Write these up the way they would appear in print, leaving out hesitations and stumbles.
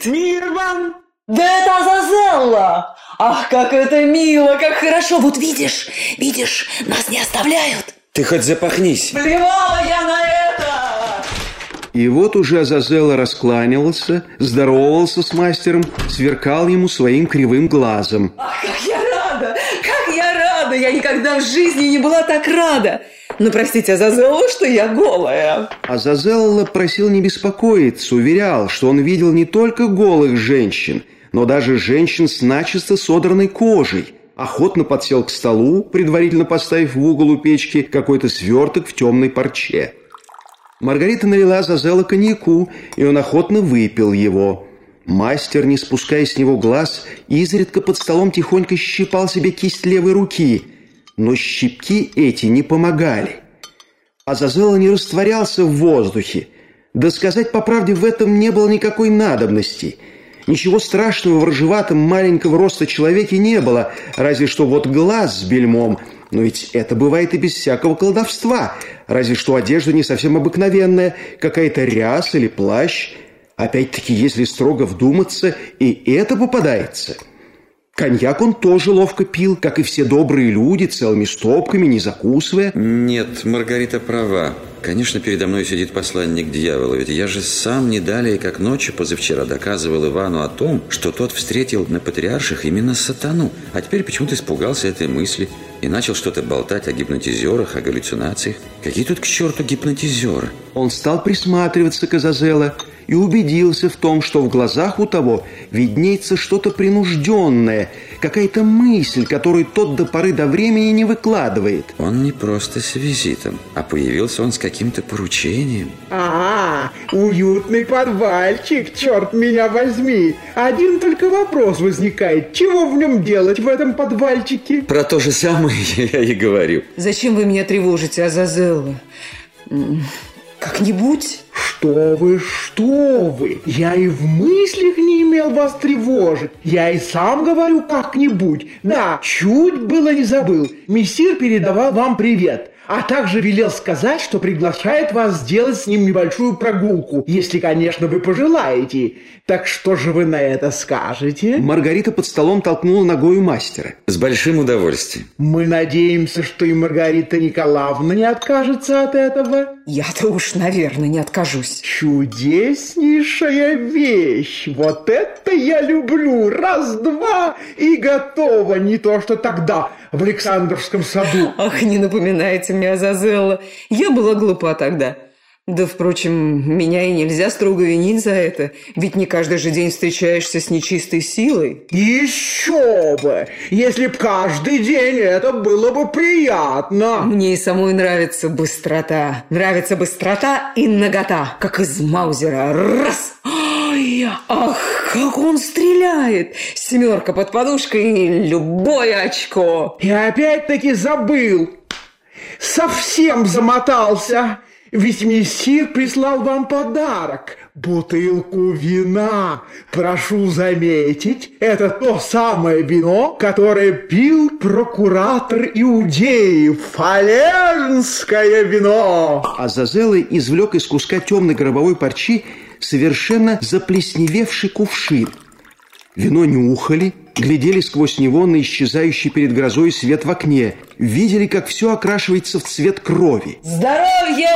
Мир вам! Да это Азазелла! Ах, как это мило, как хорошо! Вот видишь, нас не оставляют. Ты хоть запахнись. Плевала я на это! И вот уже Азазелла раскланялся, здоровался с мастером, сверкал ему своим кривым глазом. Ах, как я рада! Как я рада! Я никогда в жизни не была так рада! Ну, простите, Азазелла, что я голая. Азазелла просил не беспокоиться, уверял, что он видел не только голых женщин, но даже женщин с начисто содранной кожей. Охотно подсел к столу, предварительно поставив в угол у печки какой-то сверток в темной парче. Маргарита налила Азазелла коньяку, и он охотно выпил его. Мастер, не спуская с него глаз, изредка под столом тихонько щипал себе кисть левой руки, но щипки эти не помогали. Азазелла не растворялся в воздухе. Да сказать по правде, в этом не было никакой надобности. Ничего страшного в рыжеватом маленького роста человеке не было, разве что вот глаз с бельмом. Но ведь это бывает и без всякого колдовства, разве что одежда не совсем обыкновенная, какая-то ряса или плащ. Опять-таки, если строго вдуматься, и это попадается. Коньяк он тоже ловко пил, как и все добрые люди, целыми стопками, не закусывая. Нет, Маргарита права. Конечно, передо мной сидит посланник дьявола, ведь я же сам не далее, как ночью позавчера, доказывал Ивану о том, что тот встретил на патриарших именно сатану, а теперь почему-то испугался этой мысли и начал что-то болтать о гипнотизерах, о галлюцинациях. Какие тут к черту гипнотизеры? Он стал присматриваться к Азазелло и убедился в том, что в глазах у того виднеется что-то принужденное, какая-то мысль, которую тот до поры до времени не выкладывает. Он не просто с визитом, а появился он с каким-то поручением. Уютный подвальчик, черт меня возьми. Один только вопрос возникает. Чего в нем делать, в этом подвальчике? Про то же самое я и говорю. Зачем вы меня тревожите, Азазелла? Как-нибудь? Что вы? Я и в мыслях не имел вас тревожить. Я и сам говорю как-нибудь. Да, чуть было не забыл. Мессир передавал вам привет. А также велел сказать, что приглашает вас сделать с ним небольшую прогулку, если, конечно, вы пожелаете. Так что же вы на это скажете? Маргарита под столом толкнула ногою мастера. С большим удовольствием. Мы надеемся, что и Маргарита Николаевна не откажется от этого. Я-то уж, наверное, не откажусь. Чудеснейшая вещь. Вот это я люблю. Раз-два и готово. Не то, что тогда в Александровском саду. Ах, не напоминайте мне, Азазелла. Я была глупа тогда. Да, впрочем, меня и нельзя строго винить за это. Ведь не каждый же день встречаешься с нечистой силой. Еще бы! Если б каждый день, это было бы приятно. Мне и самой нравится быстрота. Нравится быстрота и нагота, как из Маузера. Раз! Ой, ах, как он стреляет! Семерка под подушкой и любое очко. И опять-таки забыл. Совсем замотался. Ведь мессир прислал вам подарок. Бутылку вина. Прошу заметить, это то самое вино, которое пил прокуратор Иудеи. Фалернское вино. Азазелла извлек из куска темной гробовой парчи совершенно заплесневевший кувшин. Вино нюхали, глядели сквозь него на исчезающий перед грозой свет в окне, видели, как все окрашивается в цвет крови. Здоровье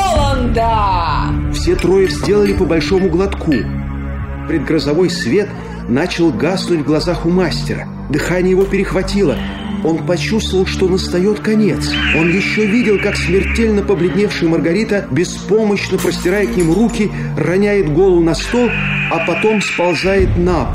Воланда! Все трое сделали по большому глотку. Предгрозовой свет начал гаснуть в глазах у мастера. Дыхание его перехватило. Он почувствовал, что настает конец. Он еще видел, как смертельно побледневшая Маргарита, беспомощно простирая к нему руки, роняет голову на стол, а потом сползает на пол.